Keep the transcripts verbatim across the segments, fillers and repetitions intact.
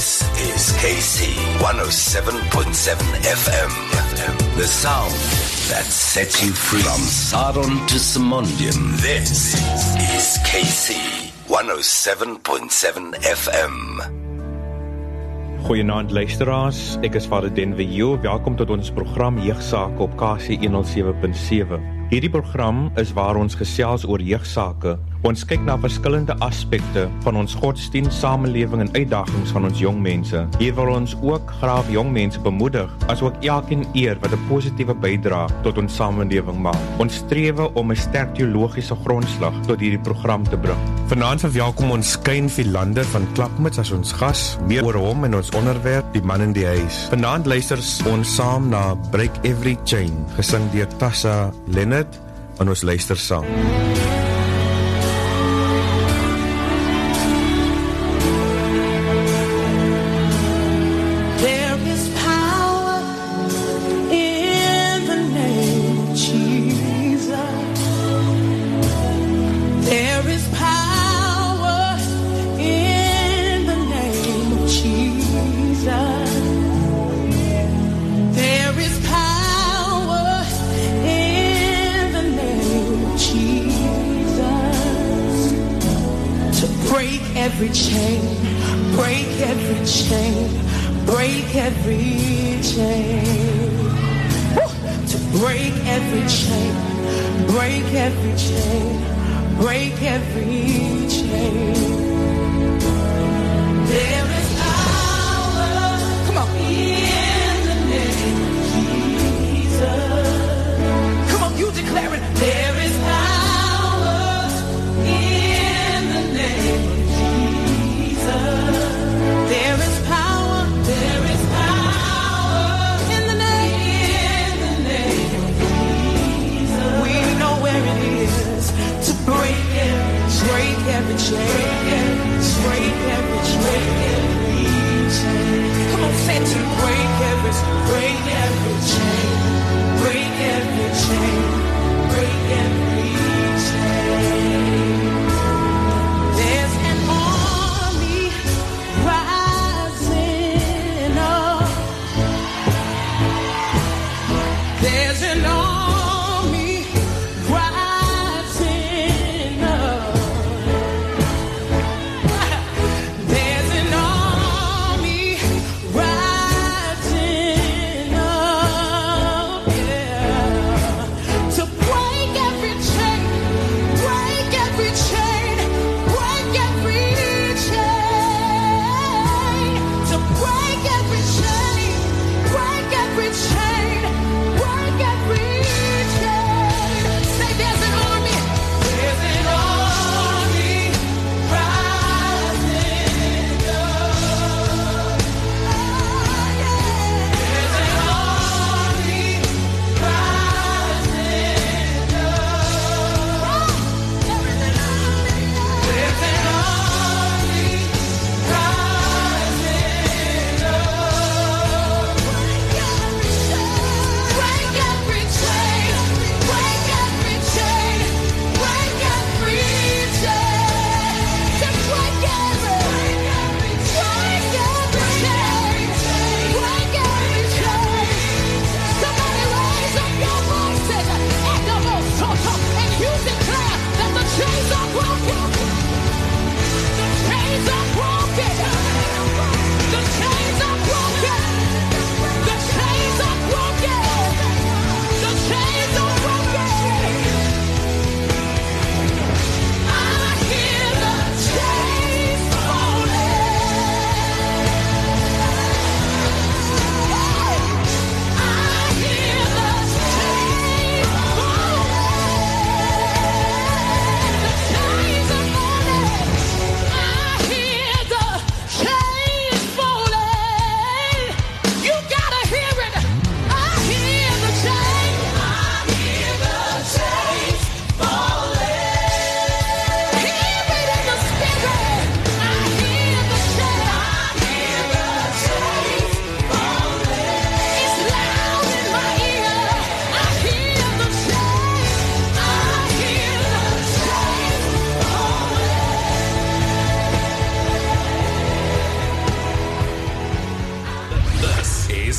This is K C one oh seven point seven F M. The sound that sets you free. From Saron to Simondium, this is K C one oh seven point seven F M. Goeienaand luisteraars, ek is Vader Denwe. Welkom tot ons program Jeugsaake op K C one oh seven point seven. Hierdie program is waar ons gesels oor jeugsaake. Ons kyk na verskillende aspekte van ons godsdienst, samelewing en uitdagings van ons jong mense. Hier wil ons ook graag jong mense bemoedig, asook elkeen eer wat 'n positiewe bydrae tot ons samelewing maak. Ons strewe om 'n sterk teologiese grondslag tot hierdie program te bring. Vanaand verwelkom ons Skyn Philander van Klapmuts as ons gas. Meer oor hom en ons onderwerp, die man in die huis. Vanaand luister ons saam na Break Every Chain, gesing deur Tassa Leonard, en ons luister saam. Every chain, break every chain, break every chain. Woo! To break every chain, break every chain, break every chain. There is power, come on, in the name of Jesus. Come on, you declare it. There is power in the name of There is power, there is power in the name, in the name of Jesus. We know where it is to break every, break every chain.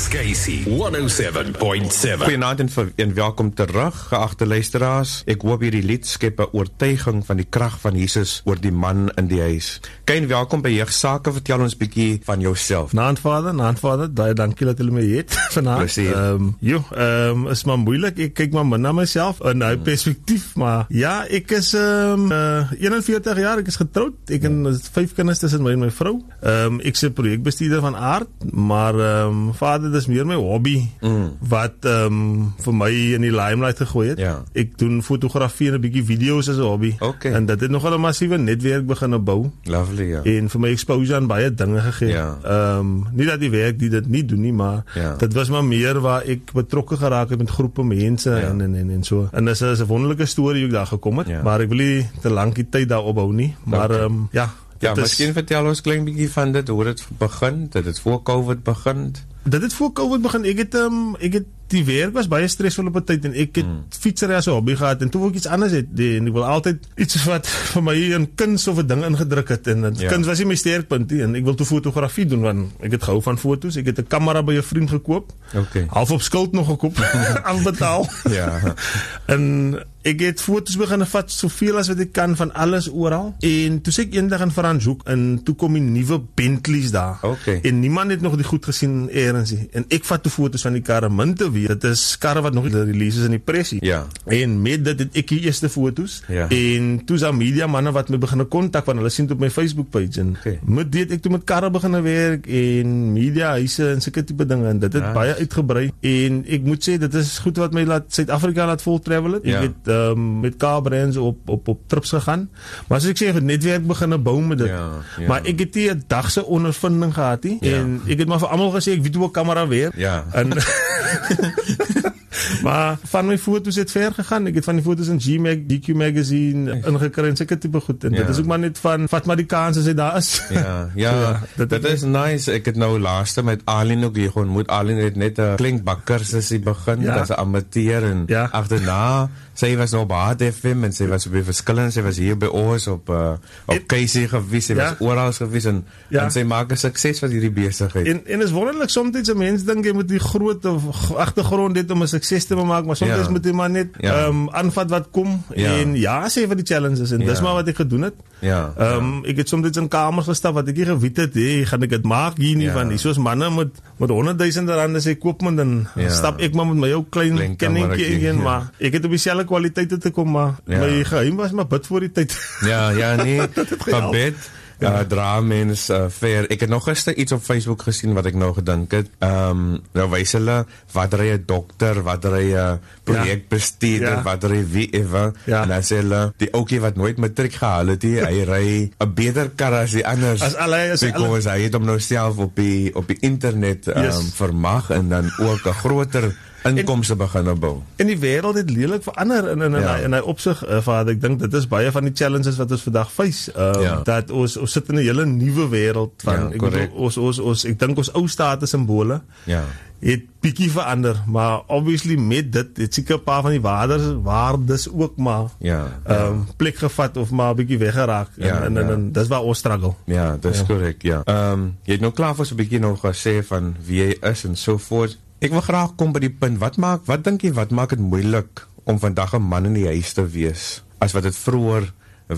is K C honderd seven point seven. Goeienaand en, en welkom terug, geagte luisteraars. Ek hoop hierdie lied skep 'n oortuiging van die krag van Jesus oor die man in die huis. Kyn, welkom by Jeugsaake. Vertel ons bietjie van jouself. Naand vader, naand vader, baie dankie dat julle my het vanaand. Ehm, um, jo, ehm um, is maar moeilik. Ek kyk maar min na myself in 'n perspektief, maar ja, ek is ehm um, uh, eenenveertig jaar, ek is getroud. Ek het vyf kinders tussen my en my vrou. Ehm um, ek is 'n projekbestuurder van aard, maar ehm um, vader, dis meer my hobby mm. wat ehm um, vir my in die limelight gegooi het. Ja. Ek doen fotografie en 'n bietjie video's as 'n hobby. Okay. En dit het nogal 'n massiewe netwerk begin bou. Lovely, ja. En vir my exposure aan baie dinge gegee. Ja. Ehm um, nie dat die werk die dit nie doen nie, maar ja. dit was maar meer waar ek betrokke geraak het met groepe mense ja. en, en en en so. En dis is 'n wonderlike storie hoe ek daar gekom het, ja. maar ek wil nie te lank die tyd daar ophou nie, maar ehm um, ja. Ja, miskien vertel ons klein bietjie van dit, hoe dit begin, dit het voor COVID begin. Dit het voor COVID begin. Ek het um, ek het die werk was baie stresvol op 'n tyd en ek het mm. fietsery as 'n hobby gehad en toe wou ek iets anders het en ek wil altyd iets wat vir my 'n kuns of 'n ding ingedruk het en ja. kuns was nie my sterkpunt nie en ek wil toe fotografie doen want ek het gehou van fotos. Ek het 'n kamera by 'n vriend gekoop. Okay. Half op skuld nog gekoop. Aanbetaal. Ja. En ek het fotos begin vat soveel as wat ek kan van alles oral en toe sê ek eendag in Franshoek en toe kom die nuwe Bentleys daar. Okay. En niemand het nog die goed gesien eers nie. En ek vat toe fotos van die karre min te weet. Dit is karre wat nog die releases in die pressie. Ja. En met dit het ek die eerste fotos. Ja. En toe is media manne wat my begin kontak van hulle sien dit op my Facebook page en okay. met dit ek toe met karre begin werk en media huise en sulke tipe dinge en dit het nice. Baie uitgebrei en ek moet sê dit is goed wat my laat Suid-Afrika laat vol travel het. Ja. Ek het um, met car brands op op op trips gegaan. Maar soos ek sê, ek het netwerk begin bou met dit. Ja, ja. Maar ek het nie 'n dag se ondervinding gehad nie ja. en ek het maar vir almal gesê ek weet hoe 'n kamera werk. Ja. En maar van my foto's het ver gegaan. Ek het van die foto's in G-Mag, D Q magazine ingekry en sulke tipe goed. En ja. dit is ook maar net van vat maar die kans as hy daar is. Ja, ja. So, ja dit, dit is nice. Ek het nou laaste met Alien ook hier gewoon moet Alien het net 'n klinkbakker sussie begin ja. as 'n amateur en ja. agterna sy was nou op Hard F M en sy was op verskillende, sy was hier by ons op uh, op K C gewees, sy ja. was oral gewees en, ja. en sy maak 'n sukses van hierdie besigheid. En en is wonderlik soms 'n mens dink jy moet die groot agtergrond het om 'n sukses te maak, maar soms ja. moet jy maar net ehm ja. um, aanvat wat kom ja. en ja sê vir die challenges en ja. dis maar wat ek gedoen het. Ja. Ehm um, ja. ek het soms in kamers gestap wat ek nie geweet het, hey, gaan ek dit maak hier nie ja. van nie. Soos manne met met honderdduisende rande sê koop man dan ja. stap ek maar met my ou klein kenningkie in, ja. maar ek het op dieselfde kwaliteite te kom, maar ja. my geheim was maar bid voor die tyd. Ja, ja, nee, gebed. Ja, uh, dra mens uh, ver. Ek het nog gister iets op Facebook gesien wat ek nou gedink het. Ehm um, nou wys hulle wat ry 'n dokter, wat ry 'n projekbestuurder, ja. wat ry wie ever. Ja. En dan sê hulle die ouetjie wat nooit matriek gehaal het, hy, hy ry 'n beter kar as die anders. As alle as because hy het hom nou self op die op die internet um, yes. vermag en dan ook 'n groter inkomste begin bou. En die wêreld het lelik verander in in in, ja. in hy opsig, uh, vader. Ek dink dit is baie van die challenges wat ons vandag face. Uh, ja. Dat ons ons sit in 'n hele nuwe wêreld van ja, ek bedoel, ons ons ons ek dink ons ou status simbole. Ja. Het bietjie verander, maar obviously met dit het seker 'n paar van die waardes waardes ook maar ja, ehm ja. um, plek gevat of maar 'n bietjie weggeraak ja, en en, ja. en, en dis waar ons struggle. Ja, dis ja. korrek, ja. Ehm um, jy het nou klaar vir so 'n bietjie nog gesê van wie jy is en so voort. Ek wil graag kom by die punt, wat maak, wat dink jy, wat maak dit moeilik om vandag 'n man in die huis te wees, as wat dit vroeër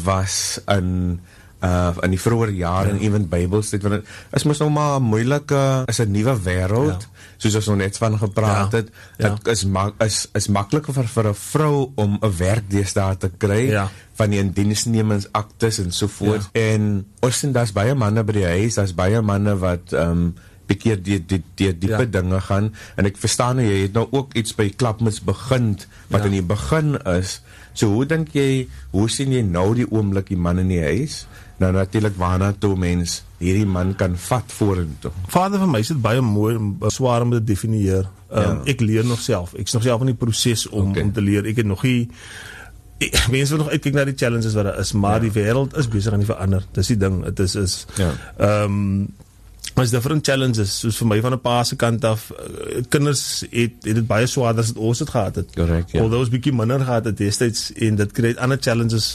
was in, uh, in die vroeër jare, ja. en even Bybelstyd, want het is mos nou maar moeilike, is 'n nuwe wêreld, ja. soos ons nou net van gepraat ja. het, ja. het is, ma is, is makkeliker vir, vir 'n vrou om 'n werk deesdae te kry, ja. van die indiensnemingsaktes en so voort, ja. en ons sien, daar's baie manne by die huis, daar's baie manne wat, um, bekeer die, die, die diepe ja. dinge gaan, en ek verstaan nou, jy het nou ook iets by Klapmuts begin, wat ja. in die begin is, so hoe dink jy, hoe sien jy nou die oomblik die man in die huis, nou natuurlijk waarna toe mens hierdie man kan vat vorentoe. Vader van my is dit baie mooi, swaar om te definieer, um, ja. ek leer nog self, ek is nog self in die proces om, okay. om te leer, ek het nog nie, ek, mense wil nog uitkijk na die challenges wat er is, maar ja. die wêreld is bezig aan die verander, dis die ding, het is, is ja. um, maar is different challenges, soos vir my van 'n pa se kant af, uh, kinders het, het het baie swaarder as het ons het gehad het. Correct, ja. Although ons bietjie minder gehad het destyds, en dit kry ander challenges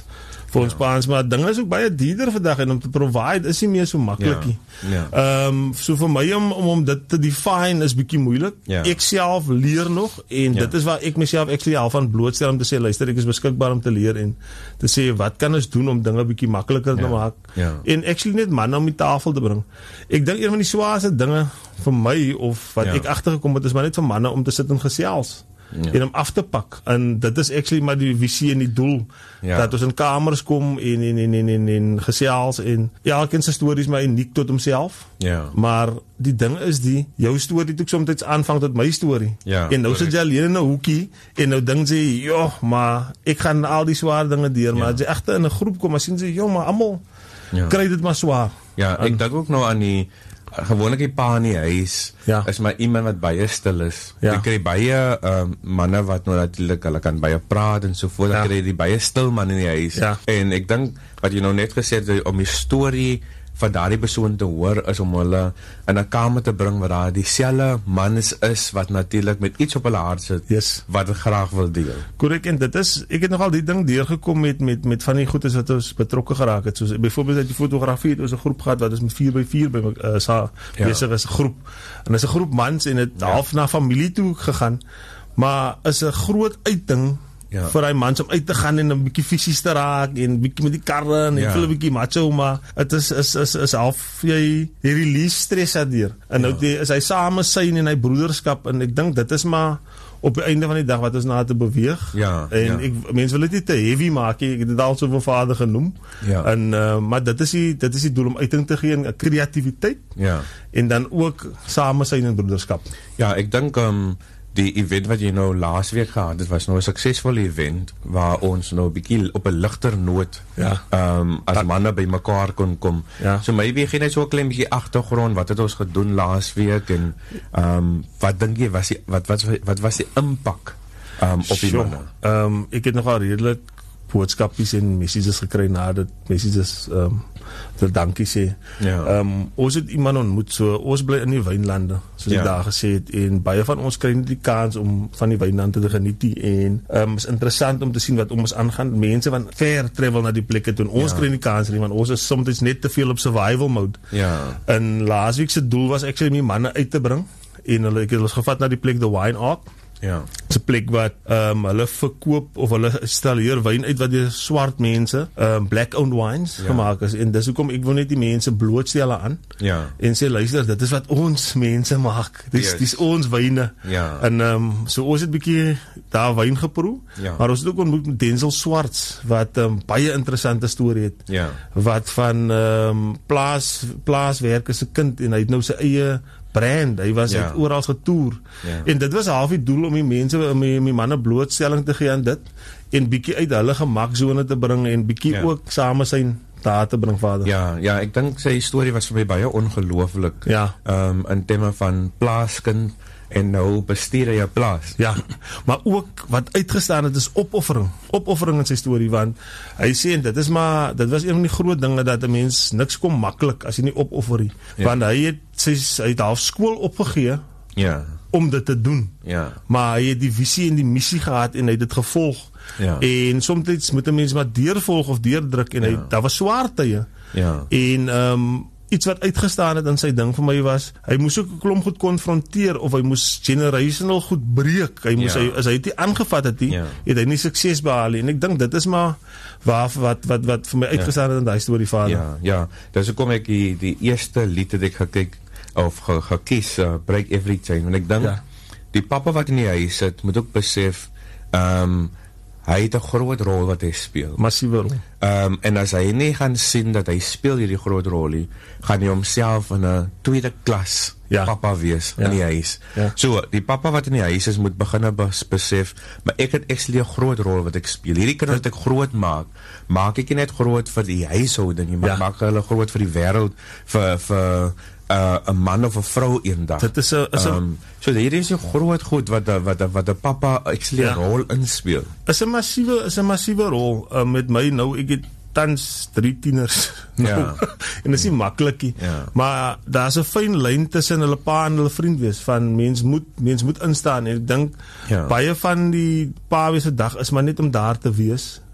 vir ons paans, maar dinge is ook baie duurder vandag en om te provide is nie meer so maklik nie. Ja. Ehm um, so vir my om, om om dit te define is bietjie moeilik. Ja. Ek self leer nog en Ja. dit is waar ek myself actually al van blootstel om te sê luister, ek is beskikbaar om te leer en te sê wat kan ons doen om dinge bietjie makliker te Ja. maak Ja. en actually net manne om die tafel te bring. Ek dink een van die swaarste dinge vir my of wat Ja. ek agtergekom het is maar net vir manne om te sit en gesels. Ja. En om af te pak. En dit is actually maar die visie en die doel. Ja. Dat ons in kamers kom en en en en en, en gesels en ja, elkeen se storie is maar uniek tot homself. Ja. Maar die ding is die jou storie het ook soms aanvang tot my storie. Ja, en nou correct. sit jy alleen in 'n hoekie en nou dink jy, "Jo, maar ek gaan al die swaar dinge deur, maar as jy egter in 'n groep kom, dan sien jy, "Jo, maar almal Ja. kry dit maar swaar." Ja, ek dink ook nou aan die gewoonlik die pa in die huis Ja. is maar iemand wat baie stil is. Ja. Jy kry baie um, manne wat nou natuurlik hulle kan baie praat en so voort. Dan Ja. kry jy die baie stil man in die huis. Ja. En ek dink wat jy nou net gesê het om die storie van daardie persoon te hoor is om hulle in 'n kamer te bring waar daar dieselfde mans is wat natuurlik met iets op hulle hart sit Yes. wat hulle graag wil deel. Korrek, en dit is ek het nogal die ding deurgekom met met met van die goedes wat ons betrokke geraak het. Soos byvoorbeeld uit die fotografie het ons 'n groep gehad wat ons met vier by vier by uh, sa Ja. besig is 'n groep. En dis 'n groep mans en dit ja. half na familie toe gegaan. Maar is 'n groot uitding Ja. vir daai mans om uit te gaan en 'n bietjie fisies te raak en bietjie met die karre en Ja. ja. 'n bietjie macho, maar dit is is is is half jy jy release stres uit deur. En ja. nou die, is hy same syn en hy broederskap en ek dink dit is maar op die einde van die dag wat ons na te beweeg. Ja, en ja. ek mense wil dit nie te heavy maak nie. Ek het dit al so vir vader genoem. Ja. En uh, maar dit is die dit is die doel om uiting te gee en kreatiwiteit Ja. en dan ook same syn en broederskap. Ja, ek dink um, die event wat jy nou laas week gehad het, was nou 'n suksesvolle event waar ons nou 'n bietjie op 'n ligter noot Ja. um, as manne by mekaar kon kom. Ja. So maybe gee net so 'n klein bietjie agtergrond, wat het ons gedoen laas week en um, wat dink jy was die wat wat wat was die impak um, op die Sure. manne? Ehm um, ek het nogal redelik boodskapies en messages gekry na dit messages ehm um, ter dankie sê. Ja. Ehm um, ons het iemand ontmoet, so ons bly in die wynlande, soos Ja. ek daar gesê het, en baie van ons kry nie die kans om van die wynlande te geniet nie, en ehm um, is interessant om te sien wat om ons aangaan. Mense van ver travel na die plekke toe. Ons Ja. kry nie kans nie, want ons is soms net te veel op survival mode. Ja. En laasweek se doel was actually om die manne uit te bring en hulle ek het ons gevat na die plek The Wine Ark. Ja. Dis 'n plek wat ehm um, hulle verkoop of hulle installeer wyn uit wat deur swart mense, ehm um, black owned wines Ja. gemaak is, en dis hoekom ek wil net die mense blootstel aan Ja. en sê luister, dit is wat ons mense maak. Dis Yes. dis ons wyne. Ja. En ehm um, so ons het 'n bietjie daar wyn geproe, Ja. maar ons het ook ontmoet met Denzel Swarts wat 'n um, baie interessante storie het. Ja. Wat van ehm um, plaas plaaswerker se kind en hy het nou sy eie brand. Hy was Ja. uit oral getoer. Ja. En dit was half die doel om die mense om die, om die manne blootstelling te gee aan dit en bietjie uit hulle gemaksone te bring en bietjie Ja. ook same syn daar te bring, vader. Ja, ja, ek dink sy storie was vir my baie ongelooflik. Ja. Um, in terme van plaaskind en nou bestuur hy 'n plaas. Ja, maar ook wat uitgestaan het is opoffering. Opoffering in sy storie, want hy sê en dit is maar dit was een van die groot dinge dat 'n mens niks kom maklik as jy nie opoffer nie. Ja. Want hy het sy hy het half skool opgegee Ja. om dit te doen. Ja. Maar hy het die visie en die missie gehad en hy het dit gevolg. Ja. En soms moet 'n mens maar deurvolg of deurdruk en hy Ja. daar was swaar tye. Ja. En ehm um, iets wat uitgestaan het in sy ding vir my was, hy moes ook 'n klomp goed konfronteer of hy moes generational goed breek. Hy moes Ja. hy as hy dit aangevat het, die, Ja. het hy nie sukses behaal nie. En ek dink dit is maar waar wat wat wat vir my uitgestaan het in daai storie, vader. Ja, ja. Dis hoekom ek die die eerste lied het ek gekyk of ge, gekies uh, Break Every Chain, want ek dink Ja. die pappa wat in die huis sit moet ook besef ehm um, hy het 'n groot rol wat hy speel. Massiewe rol. Um, en as hy nie gaan sien dat hy speel hierdie groot rol nie, gaan hy homself in 'n tweede klas Ja. papa wees Ja. in die huis. Ja. So, die papa wat in die huis is, moet begin bes besef, maar ek het actually 'n groot rol wat ek speel. Hierdie kinders wat ek groot maak, maak ek nie net groot vir die huishouding nie, maar Ja. maak hulle groot vir die wêreld, vir vir 'n uh, man of 'n vrou eendag. Dit is 'n is 'n um, so hierdie is 'n groot goed wat a- wat a- wat 'n papa actually 'n Ja. rol inspeel. is 'n massiewe is 'n massiewe rol uh, met my nou. Ek het tans drie tieners. Ja. En dit is nie maklik nie. Ja. Maar daar's 'n fyn lyn tussen hulle pa en hulle vriend wees, van mens moet mens moet instaan, en ek dink Ja. baie van die pa wees se dag is maar net om daar te wees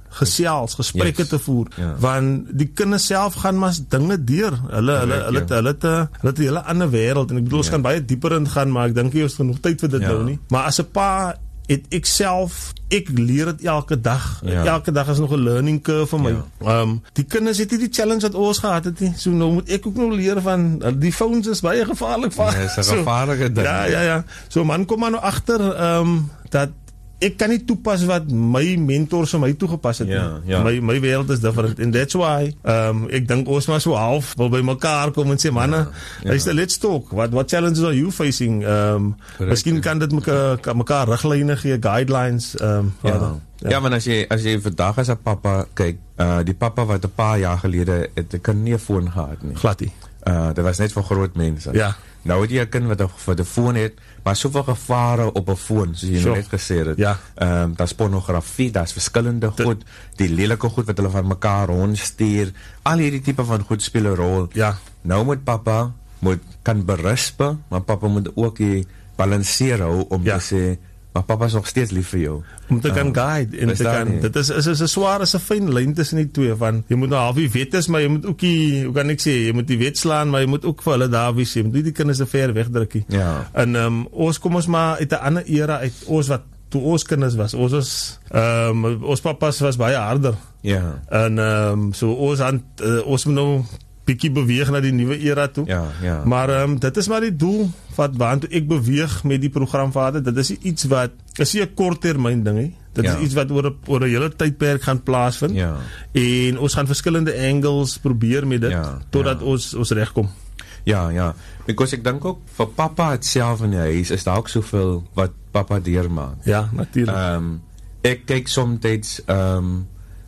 gesels, gesprekke Yes. te voer, Ja. want die kinders self gaan maar dinge deur. Hulle hulle Correct, hulle ja. hulle het 'n hulle het 'n hele ander wêreld en ek bedoel ons Ja. kan baie dieper in gaan, maar ek dink nie ons het genoeg tyd vir dit Ja. nou nie. Maar as 'n pa het ek self, ek leer dit elke dag. Ja. Elke dag is nog 'n learning curve vir my. Ja. Um, die kinders het nie die challenge wat ons gehad het nie. So nou moet ek ook nog leer van uh, die phones is baie gevaarlik vir. Ja, is 'n gevaarlike ding. Ja, ja, ja. So man kom maar nou agter um, dat ek kan nie toepas wat my mentors aan my toegepas het Ja, nie. ja. My my wêreld is different and that's why um, ek dink ons maar so half wil by mekaar kom en sê manne, Ja, ja. luister, let's talk. What what challenges are you facing? Um, Correct, miskien ja. kan dit mekaar kan mekaar riglyne gee, guidelines um, Ja. vader. Ja. ja, want as jy as jy vandag as 'n pappa kyk, uh die pappa wat 'n paar jaar gelede het 'n kind nie 'n foon gehad nie. Glad nie. Uh dit was net vir groot mense. Ja. Nou het jy 'n kind wat 'n wat 'n foon het, maar soveel gevare op 'n foon, soos jy Sure. nou net gesê het. Ja. Ehm um, daar's pornografie, daar's verskillende Dit- goed, die lelike goed wat hulle van mekaar rondstuur. Al hierdie tipe van goed speel 'n rol. Ja. Nou moet pappa moet kan berispe, maar pappa moet ook die balanseer hou om Ja. te sê, maar pappa is nog steeds lief vir jou. Om te kan Um, guide en te verstaan kan jy? dit is is is 'n swaar is 'n fyn lyn tussen die twee van jy moet nou half die wet is maar jy moet ook die hoe kan ek sê jy moet die wet slaan maar jy moet ook vir hulle daar wees jy moet nie die kinders te ver wegdrukkie. Ja. En ehm um, ons kom ons maar uit 'n ander era uit ons wat toe ons kinders was. Ons was ehm um, ons pappas was baie harder. Ja. En ehm um, so ons hand uh, ons moet nou bietjie beweeg na die nuwe era toe. Ja, ja. Maar ehm um, dit is maar die doel wat waartoe ek beweeg met die program vader. Dit is nie iets wat is nie 'n korttermyn ding nie. Dit Ja. is iets wat oor 'n oor 'n hele tydperk gaan plaasvind. Ja. En ons gaan verskillende angles probeer met dit Ja, totdat ja. ons ons regkom. Ja, ja. Because ek dink ook vir pappa het self in die huis is daar ook soveel wat pappa deurmaak. Ja, natuurlik. Ehm um, ek kyk soms ehm um,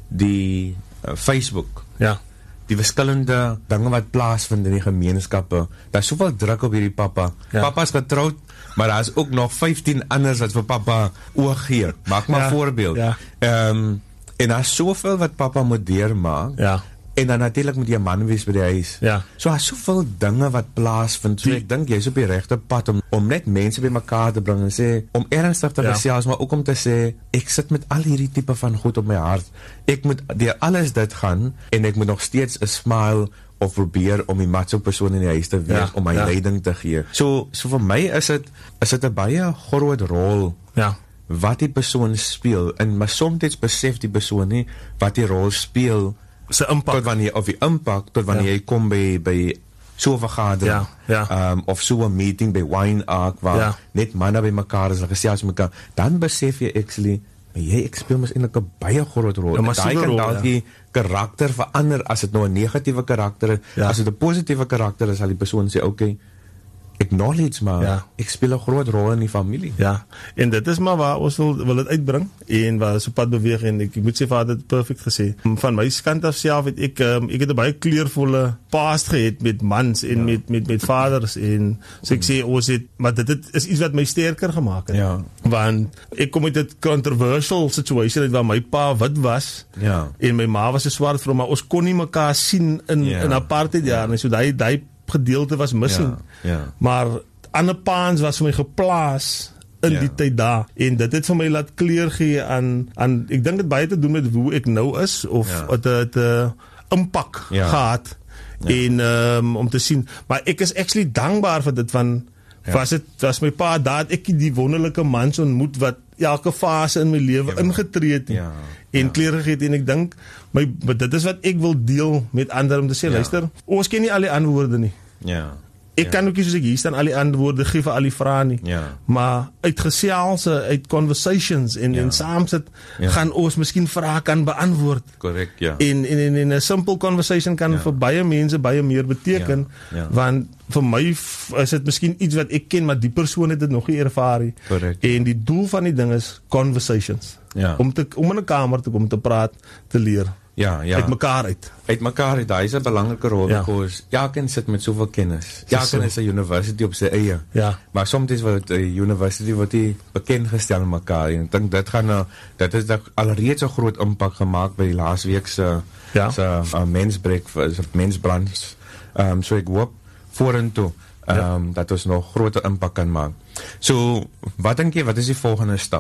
die uh, Facebook, ja. die verskillende dinge wat plaasvind in die gemeenskappe. Daar's soveel druk op hierdie pappa. Ja. Pappa's getroud, maar daar's ook nog vyftien anders wat vir pappa oog gee. Maak maar 'n Ja, voorbeeld. ja. Ehm um, en daar's soveel wat pappa moet deurmaak. Ja. En dan natuurlik moet jy 'n man wees by die huis. Ja. So daar's soveel dinge wat plaasvind. So Die- ek dink jy's op die regte pad om om net mense bymekaar te bring en sê om ernstig te Ja. gesels, maar ook om te sê ek sit met al hierdie tipe van goed op my hart. Ek moet deur alles dit gaan en ek moet nog steeds 'n smile of probeer om die macho persoon in die huis te wees Ja, om my ja. leiding te gee. So so vir my is dit is dit 'n baie groot rol Ja. wat die persoon speel en maar soms besef die persoon nie wat die rol speel Se impak. tot wanneer of die impak tot wanneer Ja. jy kom by by so 'n vergadering Ja, ja. Um, of so 'n meeting by Wine Ark waar Ja. net manne by mekaar is en gesels met mekaar, dan besef jy actually maar jy ek speel mos eintlik 'n baie groot rol. Ja, En massiewe daai kan rol, dalk ja. die karakter verander as dit nou 'n negatiewe karakter is. Ja. As dit 'n positiewe karakter is, sal die persoon sê okay, acknowledge maar Ja. ek speel 'n groot rol in die familie. Ja, en dit is maar waar ons wil wil dit uitbring en waar so pad beweeg en ek, ek moet sê vader het perfek gesê. Van my kant af self het ek um, ek het 'n baie kleurvolle past gehad met mans en ja. met met met vaders en so ek sê ons het maar dit, dit is iets wat my sterker gemaak het. Ja. Want ek kom uit 'n controversial situation uit waar my pa wit was. Ja. En my ma was 'n swart vrou, maar ons kon nie mekaar sien in Ja. in apartheid jare nie. So daai daai gedeelte was missing. Ja, ja. Maar ander paans was vir my geplaas in Ja. die tyd daar en dit het vir my laat kleur gee aan aan ek dink dit baie te doen met hoe ek nou is of Ja. het het 'n impak Ja. gehad Ja. en um, om te sien maar ek is actually dankbaar vir dit van Ja. was dit was my pa daar ek die wonderlike mans ontmoet wat elke fase in my lewe Ja. ingetree het Ja. en Ja. kleur gegee het en ek dink my maar dit is wat ek wil deel met ander om te sê Ja. luister ons ken nie al die antwoorde nie. Ja. Ek ja. kan ook nie soos ek hier staan al die antwoorde gee vir al die vrae nie. Ja. Maar uit geselse, uit conversations en Ja. en saam sit Ja. gaan ons miskien vrae kan beantwoord. Korrek, ja. En en en, en 'n simple conversation kan Ja. vir baie mense baie meer beteken Ja. Ja. want vir my f- is dit miskien iets wat ek ken maar die persoon het dit nog nie ervaar nie. Korrek. En die doel van die ding is conversations. Ja. Om te om in 'n kamer te kom te praat, te leer Ja, ja. uit mekaar uit. Uit mekaar uit, daai is 'n belangrike rol Ja. because elkeen sit met soveel kennis. Elkeen is 'n university op sy eie. Ja. Maar soms word 'n university word nie bekend gestel aan mekaar en ek dink dit gaan nou dit het alreeds 'n groot impak gemaak by die laasweek se Ja. se uh, mensbreakfast, se mensbrunch. Ehm um, so ek hoop vorentoe ehm um, Ja. dat ons nog groter impak kan maak. So, wat dink jy wat is die volgende stap?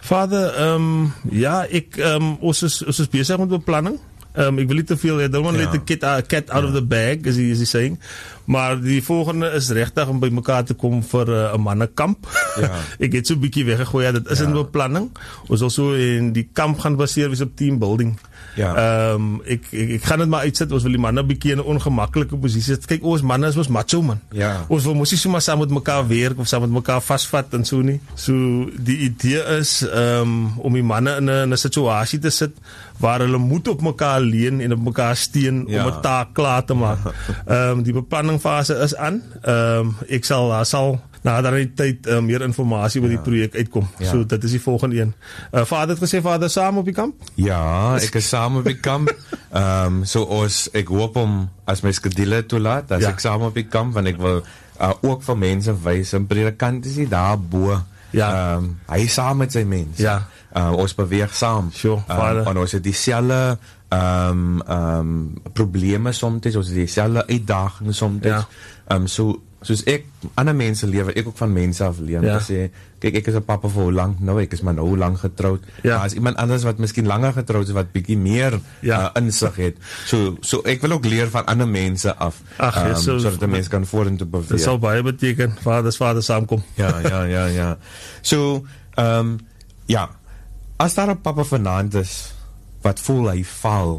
Vader, um, ja, ek, um, ons is, ons is bezig met beplanning. Um, ek wil niet te veel, I don't want to Ja. let the cat, uh, cat out Ja. of the bag, is die, is die saying. Maar die volgende is rechtig om by mekaar te kom vir uh, een mannenkamp. Ja. Ek het so'n bykie weggegooi, ja, dit is Ja. in beplanning. Ons sal so in die kamp gaan baseer wees op teambuilding. Ja. Um, ek, ek, ek gaan het maar uitsit, ons wil die manne bykie in een ongemakkelijke positie sit. Kijk, ons manne is ons macho, man. Ja. Ons wil moes nie so maar saam met mekaar werk of saam met mekaar vastvat en so nie. So die idee is um, om die manne in 'n in 'n situasie te sit waar hulle moet op mekaar leun en op mekaar steun Ja. om 'n taak klaar te maak. Um, die beplanningfase is aan. Um, ek sal daar sal nader aan die tyd uh, meer inligting oor die projek uitkom. Ja. So dit is die volgende een. Uh, Vader het gesê Vader saam op die kamp? Ja, ek is saam op die kamp. Ehm um, so ons ek hoop om as my skedule toelaat, as Ja. ek saam op die kamp want ek wil uh, ook vir mense wys 'n predikant is nie daar bo. Ja. Ehm um, hy is saam met sy mense. Ja. Uh, ons beweeg saam. Sure, vader. um, en ons het dieselfde ehm um, ehm um, probleme soms, ons het dieselfde uitdagings soms. Ja. Ehm um, so soos ek ander mense lewe, ek ook van mense af leer om Ja. te sê, kyk ek is 'n pappa vir hoe lank nou, ek is maar nou lank getroud. Ja. Maar as iemand anders wat miskien langer getroud is wat bietjie meer Ja. uh, insig het. So so ek wil ook leer van ander mense af. Ag, um, yes, so- sodat 'n mens kan vorentoe Dit beweeg. sal baie beteken. Vader is Vader saamkom. Ja, ja, ja, ja. So, ehm um, ja. As daar 'n pappa vanaand is wat voel hy val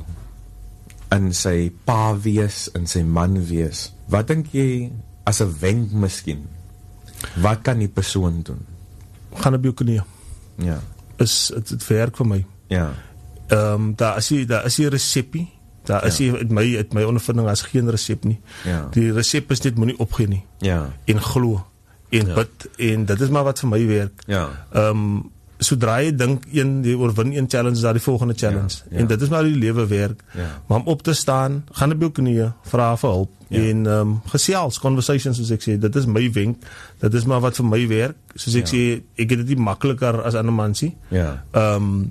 in sy pa wees, in sy man wees. Wat dink jy as 'n wenk miskien? Wat kan die persoon doen? Gaan op jou knieë. Ja. Is het, het werk vir my. Ja. Ehm um, daar is jy daar is jy resepie. Daar is jy uit my uit my ondervinding as geen resep nie. Ja. Die resep is net moenie opgee nie. Ja. En glo en Ja. bid en dit is maar wat vir my werk. Ja. Ehm um, sodra jy dink een jy oorwin een challenge is daar die volgende challenge. Ja, ja. En dit is maar hoe die lewe werk. Ja. Maar om op te staan, gaan op jou knieë, vra vir hulp Ja. en ehm um, gesels, conversations soos ek sê. Dit is my wenk. Dit is maar wat vir my werk. Soos ek Ja. sê, ek het dit nie makliker as ander mansie. Ja. Ehm um,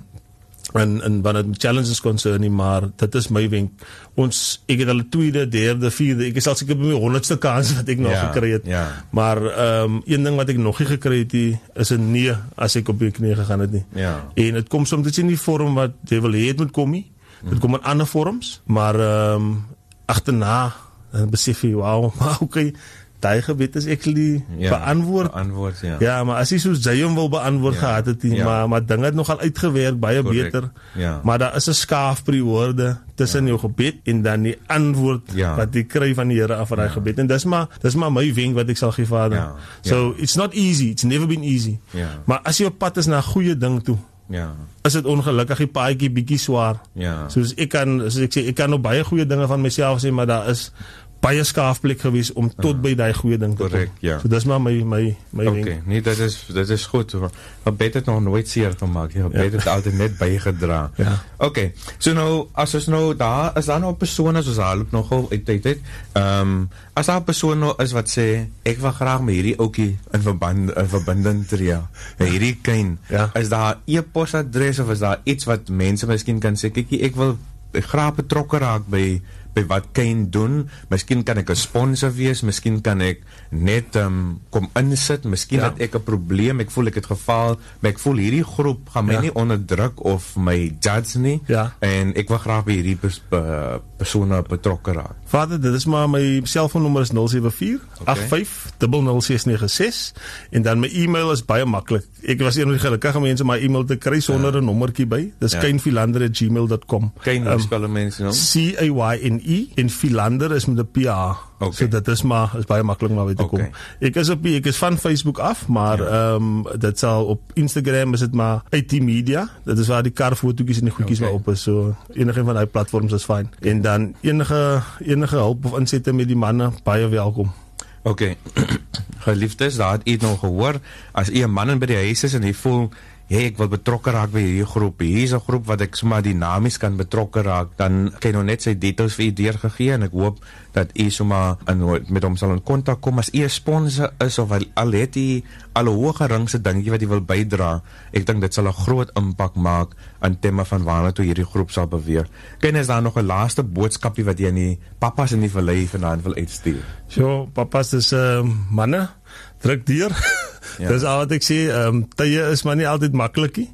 en en wanneer dit challenges concern nie, maar dit is my wenk. Ons ek het al die tweede, derde, vierde, ek is al seker by my honderdste kans wat ek nog Ja, gekry het. ja. Maar ehm um, een ding wat ek nog nie gekry het nie, is 'n nee as ek op die knie gegaan het nie. Ja. En dit kom soms dit in die vorm wat jy wil hê dit moet kom nie. Dit kom in ander vorms, maar ehm um, agterna dan besef jy, wow, maar okay, daai gebed is actually Ja. beantwoord. Beantwoord, ja. Ja, maar as jy soos jy hom wil beantwoord Ja, gehad het, nie, ja. maar maar dinge het nogal uitgewerk baie Correct, beter. ja. Maar daar is 'n skaafperiode tussen jou gebed en dan die antwoord Ja. wat jy kry van die Here af vir daai gebed. En dis maar dis maar my wenk wat ek sal gee, Vader. Ja, So it's not easy. It's never been easy. Ja. Maar as jy op pad is na 'n goeie ding toe, Ja. is dit ongelukkig die paadjie bietjie swaar. Ja. Soos ek kan soos ek sê ek kan nog baie goeie dinge van myself sê, maar daar is baie skaafplek gewees om tot by daai goeie ding te Correct, kom. ja. So dis maar my my my Oké, wenk. nee, dat is, dat is goed. Gebed het nog nooit seer gemaakt. Je gebed het altijd net bijgedra. Ja. Oké, so nou, as ons nou daar, is daar nou 'n persoon, as ons haar loop nogal uit tyd het, um, as daar 'n persoon nou is wat sê, ek wil graag met hierdie oukie in verband, in verbinding tree, met hierdie kind, Ja. is daar 'n e-posadres of is daar iets wat mense miskien kan sê, kykie, ek wil graag betrokke raak by by wat Kane doen, miskien kan ek 'n sponsor wees, miskien kan ek net um, kom insit, miskien Ja. het ek 'n probleem, ek voel ek het gefaal, maar ek voel hierdie groep gaan my Ja. nie onderdruk of my judge nie, Ja. en ek wil graag by hierdie pers uh, persone betrokke raak. Vader, dit is maar my selfoonnommer is nul sewe vier agt vyf nul nul ses nege ses en dan my e-mail is baie maklik. Ek was een van die gelukkige mense om my e-mail te kry sonder 'n nommertjie by. Dis Ja. kynfilander at gmail dot com. Kane, hoe Um, spel mense nou? C A Y N E en Philander is met 'n P A. Okay. So dit is maar is baie maklik maar weet te kom. Okay. Ek is op ek is van Facebook af, maar ehm Ja. um, dit sal op Instagram is dit maar I T Media. Dit is waar die karfotootjies en die goedjies Okay. maar op is. So enige van daai platforms is fyn. En dan enige enige hulp of insette met die manne baie welkom. Oké, geliefdes, daar het u nou gehoor, as u 'n man by die huis is en hy voel, hey, ek wil betrokke raak by hierdie groep, hier is 'n groep wat ek sommer dinamies kan betrokke raak, dan kan jy nou net sy details vir u deurgegee, en ek hoop dat u sommer in, met hom sal in kontak kom, as u 'n sponsor is, of al, al het u al 'n hoë geringse dingetjie wat u wil bydra, ek dink dit sal 'n groot impak maak in terme van waarna toe hierdie groep sal beweeg. Ken, is daar nog 'n laaste boodskapie wat jy aan die pappas in die vallei vanaand wil uitstuur? So, papas dis uh, manne, druk deur. Ja. Dis al wat ek sê, ehm um, tye is maar nie altyd maklik nie.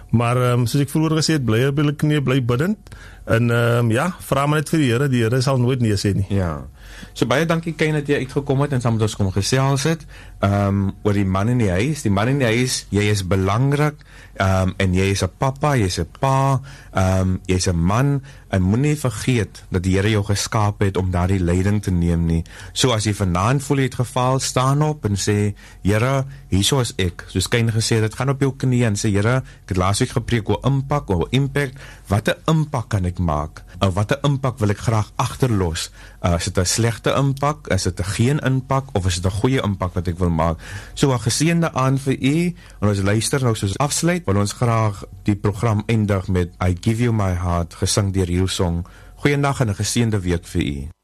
Maar um, soos ek vroeër gesê het, bly op julle knie, bly bidend. En um, ja, vra maar net vir die Here, die Here sal nooit nee sê nie. Ja. So baie dankie Ken dat jy uitgekom het en saam met ons kom gesels het. Um oor die man in die huis. Die man in die huis, jy is belangrik. Um en jy is 'n pappa, jy is 'n pa, um jy is 'n man en moenie vergeet dat die Here jou geskaap het om daardie leiding te neem nie. So as jy vanaand voel jy het gefaal, staan op en sê, Here, hierso is ek. Soos Ken gesê het, gaan op jou knieë en sê, Here, ek het laasweek gepreek oor impak, oor impact. Watter impak kan ek maak? Of watter impak wil ek graag agterlos? Uh, is dit 'n slegte impak? Is dit 'n geen impak of is dit 'n goeie impak wat ek wil maak? So 'n geseënde aand vir u. En ons luister nou soos afsluit, wil ons graag die program eindig met I Give You My Heart, gesing deur Hillsong. Goeiedag en 'n geseënde week vir u.